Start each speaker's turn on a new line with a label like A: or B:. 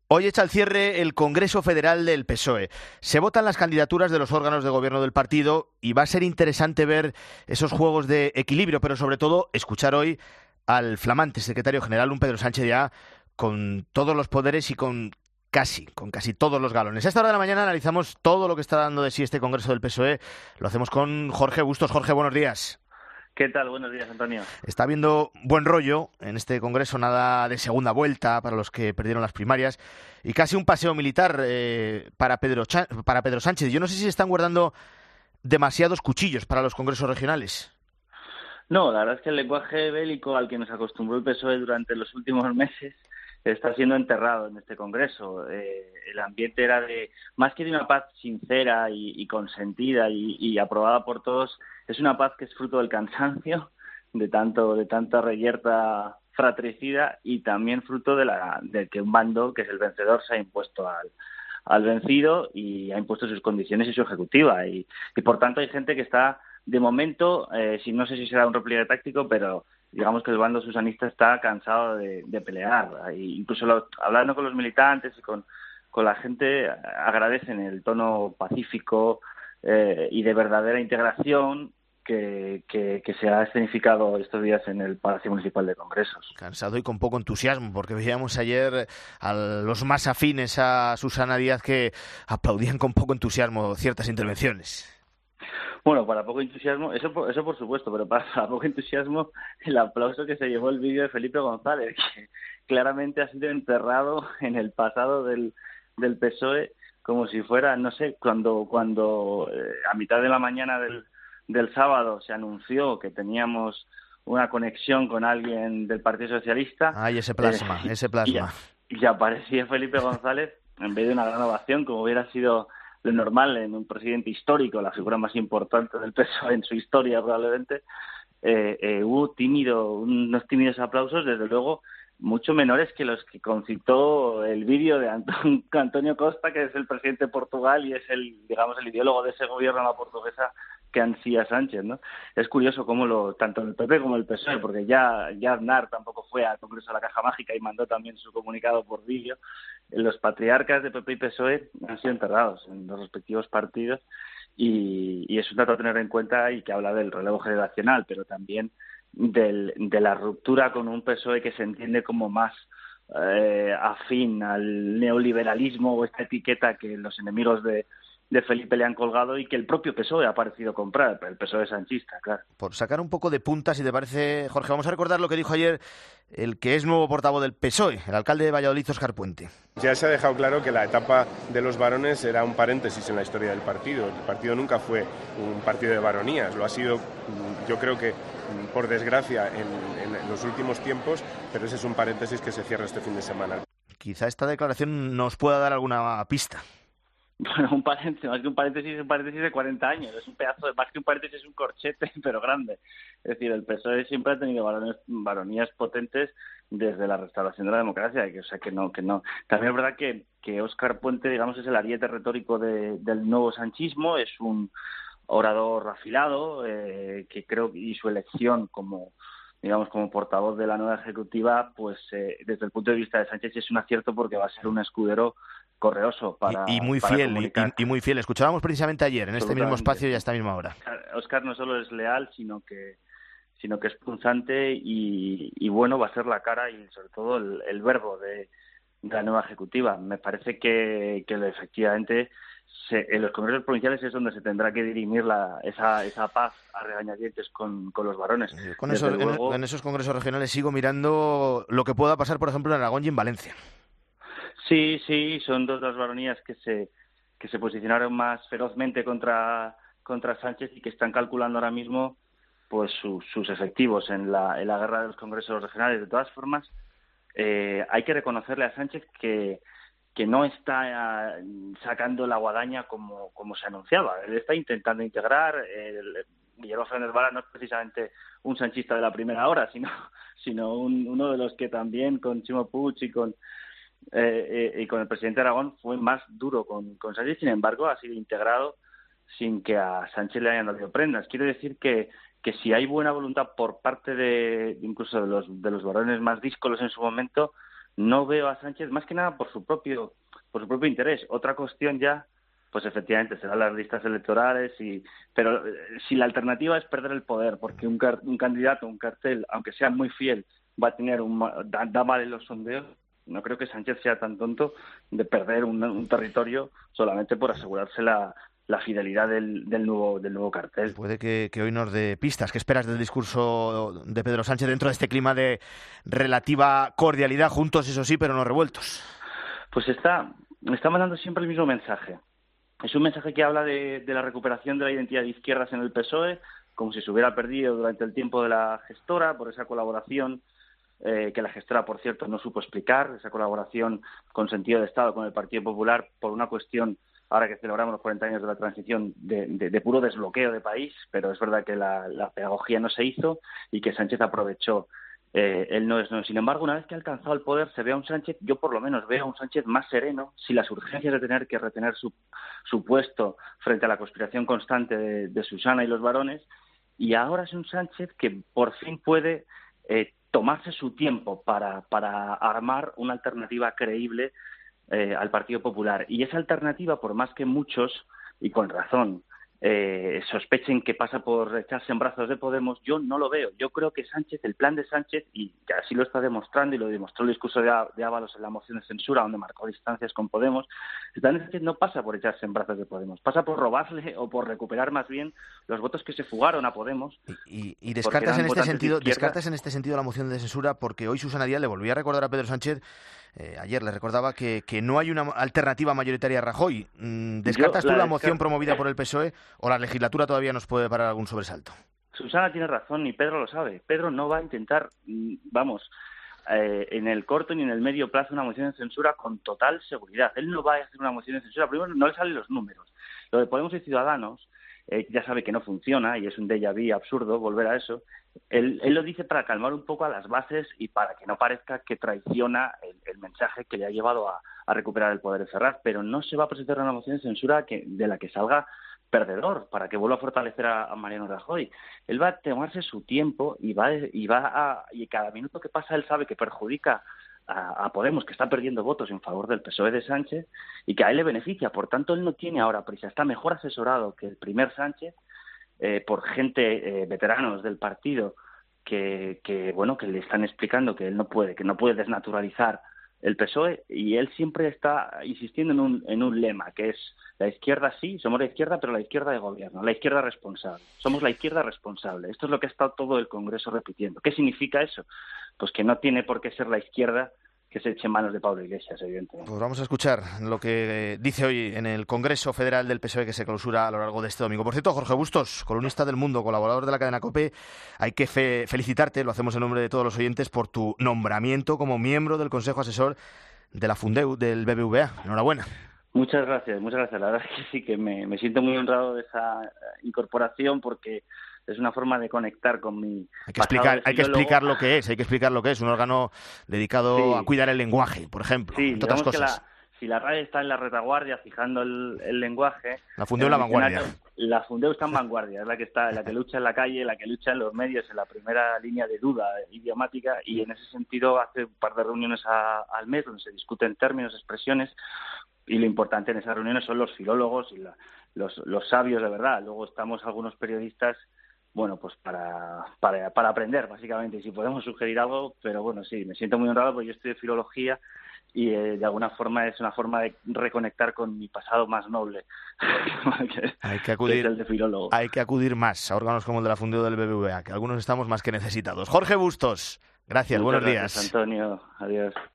A: Hoy echa el cierre el Congreso Federal del PSOE. Se votan las candidaturas de los órganos de gobierno del partido y va a ser interesante ver esos juegos de equilibrio, pero sobre todo escuchar hoy al flamante secretario general, un Pedro Sánchez ya con todos los poderes y con casi todos los galones. A esta hora de la mañana analizamos todo lo que está dando de sí este Congreso del PSOE. Lo hacemos con Jorge Bustos. Jorge, buenos días.
B: ¿Qué tal? Buenos días, Antonio.
A: Está habiendo buen rollo en este Congreso, nada de segunda vuelta para los que perdieron las primarias y casi un paseo militar para Pedro Sánchez. Yo no sé si se están guardando demasiados cuchillos para los congresos regionales.
B: No, la verdad es que el lenguaje bélico al que nos acostumbró el PSOE durante los últimos meses está siendo enterrado en este Congreso. El ambiente era más que de una paz sincera y consentida y aprobada por todos, es una paz que es fruto del cansancio, de tanta reyerta fratricida y también fruto de que un bando, que es el vencedor, se ha impuesto al vencido y ha impuesto sus condiciones y su ejecutiva. Y por tanto hay gente que está, de momento, no sé si será un repliegue táctico, pero digamos que el bando susanista está cansado de pelear. Incluso hablando con los militantes y con la gente, agradecen el tono pacífico y de verdadera integración que se ha escenificado estos días en el Palacio Municipal de Congresos.
A: Cansado y con poco entusiasmo, porque veíamos ayer a los más afines a Susana Díaz que aplaudían con poco entusiasmo ciertas intervenciones.
B: Bueno, para poco entusiasmo, eso por supuesto, pero para poco entusiasmo el aplauso que se llevó el vídeo de Felipe González, que claramente ha sido enterrado en el pasado del PSOE, como si fuera, no sé, cuando a mitad de la mañana del sábado se anunció que teníamos una conexión con alguien del Partido Socialista.
A: Ay, ese plasma.
B: Y aparecía Felipe González, en vez de una gran ovación, como hubiera sido lo normal en un presidente histórico, la figura más importante del PSOE en su historia probablemente. Hubo unos tímidos aplausos, desde luego mucho menores que los que concitó el vídeo de Antonio Costa, que es el presidente de Portugal y es el ideólogo de ese gobierno a la portuguesa que ansía Sánchez, ¿no? Es curioso cómo tanto el PP como el PSOE, porque ya Aznar tampoco fue al Congreso de la Caja Mágica y mandó también su comunicado por vídeo. Los patriarcas de PP y PSOE han sido enterrados en los respectivos partidos y es un dato a tener en cuenta y que habla del relevo generacional, pero también de la ruptura con un PSOE que se entiende como más afín al neoliberalismo o esta etiqueta que los enemigos de Felipe le han colgado y que el propio PSOE ha parecido comprar, el PSOE sanchista, claro.
A: Por sacar un poco de punta, si te parece, Jorge, vamos a recordar lo que dijo ayer el que es nuevo portavoz del PSOE, el alcalde de Valladolid, Óscar Puente.
C: Ya se ha dejado claro que la etapa de los varones era un paréntesis en la historia del partido. El partido nunca fue un partido de varonías, lo ha sido, yo creo que por desgracia, en los últimos tiempos, pero ese es un paréntesis que se cierra este fin de semana.
A: Quizá esta declaración nos pueda dar alguna pista.
B: Bueno, más que un paréntesis, es un paréntesis de 40 años. Es un pedazo más que un paréntesis, es un corchete, pero grande. Es decir, el PSOE siempre ha tenido varonías potentes desde la restauración de la democracia. O sea, que no. También es verdad que Óscar Puente, digamos, es el ariete retórico del nuevo sanchismo. Es un orador afilado, que creo, y su elección como portavoz de la nueva ejecutiva, pues desde el punto de vista de Sánchez es un acierto porque va a ser un escudero correoso para
A: muy
B: para
A: fiel
B: comunicar.
A: y muy fiel. Escuchábamos precisamente ayer en este mismo espacio y a esta misma hora.
B: Óscar no solo es leal, sino que es punzante y bueno, va a ser la cara y sobre todo el verbo de la nueva ejecutiva. Me parece que efectivamente en los congresos provinciales es donde se tendrá que dirimir esa paz a regañadientes con los varones.
A: En esos congresos regionales sigo mirando lo que pueda pasar, por ejemplo, en Aragón y en Valencia.
B: Sí, son dos las varonías que se posicionaron más ferozmente contra Sánchez y que están calculando ahora mismo pues sus efectivos en la guerra de los congresos regionales. De todas formas, hay que reconocerle a Sánchez que no está sacando la guadaña como se anunciaba. Él está intentando integrar. Guillermo Fernández Vara no es precisamente un sanchista de la primera hora, sino uno de los que también con Chimo Puig y con el presidente de Aragón fue más duro con Sánchez. Sin embargo, ha sido integrado sin que a Sánchez le hayan dado prendas. Quiero decir que si hay buena voluntad por parte incluso de los varones más díscolos en su momento, no veo a Sánchez más que nada por su propio interés. Otra cuestión ya, pues efectivamente serán las listas electorales, pero si la alternativa es perder el poder, porque un candidato, un cartel, aunque sea muy fiel, va a tener da mal en los sondeos, no creo que Sánchez sea tan tonto de perder un territorio solamente por asegurarse la fidelidad del nuevo cartel.
A: Puede que hoy nos dé pistas. ¿Qué esperas del discurso de Pedro Sánchez dentro de este clima de relativa cordialidad, juntos eso sí, pero no revueltos?
B: Pues está mandando siempre el mismo mensaje. Es un mensaje que habla de la recuperación de la identidad de izquierdas en el PSOE, como si se hubiera perdido durante el tiempo de la gestora, por esa colaboración que la gestora, por cierto, no supo explicar, esa colaboración con sentido de Estado con el Partido Popular por una cuestión, ahora que celebramos los 40 años de la transición, de puro desbloqueo de país, pero es verdad que la pedagogía no se hizo y que Sánchez aprovechó. Él no es. Sin embargo, una vez que ha alcanzado el poder, se ve a un Sánchez, yo por lo menos veo a un Sánchez más sereno, sin las urgencias de tener que retener su puesto frente a la conspiración constante de Susana y los varones, y ahora es un Sánchez que por fin puede tomarse su tiempo para armar una alternativa creíble al Partido Popular. Y esa alternativa, por más que muchos, y con razón, sospechen que pasa por echarse en brazos de Podemos, yo no lo veo. Yo creo que Sánchez, el plan de Sánchez, y así lo está demostrando, y lo demostró el discurso de Ábalos en la moción de censura, donde marcó distancias con Podemos, el plan de Sánchez no pasa por echarse en brazos de Podemos, pasa por robarle o por recuperar más bien los votos que se fugaron a Podemos.
A: Y descartas en este sentido la moción de censura, porque hoy Susana Díaz le volvía a recordar a Pedro Sánchez, ayer le recordaba que no hay una alternativa mayoritaria a Rajoy. ¿Descartas tú la moción promovida por el PSOE o la legislatura todavía nos puede parar algún sobresalto?
B: Susana tiene razón y Pedro lo sabe. Pedro no va a intentar, en el corto ni en el medio plazo una moción de censura con total seguridad. Él no va a hacer una moción de censura. Primero, no le salen los números. Lo de Podemos y Ciudadanos, ya sabe que no funciona y es un déjà vu absurdo volver a eso. Él lo dice para calmar un poco a las bases y para que no parezca que traiciona el mensaje que le ha llevado a recuperar el poder de Ferraz, pero no se va a presentar una moción de censura de la que salga perdedor, para que vuelva a fortalecer a Mariano Rajoy. Él va a tomarse su tiempo y cada minuto que pasa él sabe que perjudica a Podemos, que está perdiendo votos en favor del PSOE de Sánchez y que a él le beneficia. Por tanto, él no tiene ahora prisa. Está mejor asesorado que el primer Sánchez por gente, veteranos del partido, que le están explicando que él no puede desnaturalizar el PSOE, y él siempre está insistiendo en un lema, que es: la izquierda sí, somos la izquierda, pero la izquierda de gobierno, la izquierda responsable. Somos la izquierda responsable. Esto es lo que ha estado todo el Congreso repitiendo. ¿Qué significa eso? Pues que no tiene por qué ser la izquierda que se eche en manos de Pablo Iglesias, evidentemente.
A: Pues vamos a escuchar lo que dice hoy en el Congreso Federal del PSOE, que se clausura a lo largo de este domingo. Por cierto, Jorge Bustos, columnista del Mundo, colaborador de la cadena COPE, hay que felicitarte, lo hacemos en nombre de todos los oyentes, por tu nombramiento como miembro del Consejo Asesor de la Fundeu del BBVA. Enhorabuena.
B: Muchas gracias. La verdad es que sí, que me siento muy honrado de esa incorporación, porque es una forma de conectar con mi pasado.
A: Hay que explicar lo que es, un órgano dedicado a cuidar el lenguaje, por ejemplo, entre otras cosas.
B: Si la RAE está en la retaguardia fijando el lenguaje,
A: la Fundeu en la vanguardia.
B: La Fundeu está en vanguardia, es la que lucha en la calle, la que lucha en los medios, en la primera línea de duda idiomática, y en ese sentido hace un par de reuniones al mes donde se discuten términos, expresiones, y lo importante en esas reuniones son los filólogos y los sabios de verdad. Luego estamos algunos periodistas, pues para aprender, básicamente, y si podemos sugerir algo, pero sí, me siento muy honrado porque yo estudio filología y de alguna forma es una forma de reconectar con mi pasado más noble, que es el de filólogo.
A: Hay que acudir más a órganos como el de la Fundeu del BBVA, que algunos estamos más que necesitados. Jorge Bustos, gracias, buenos días.
B: Antonio, adiós.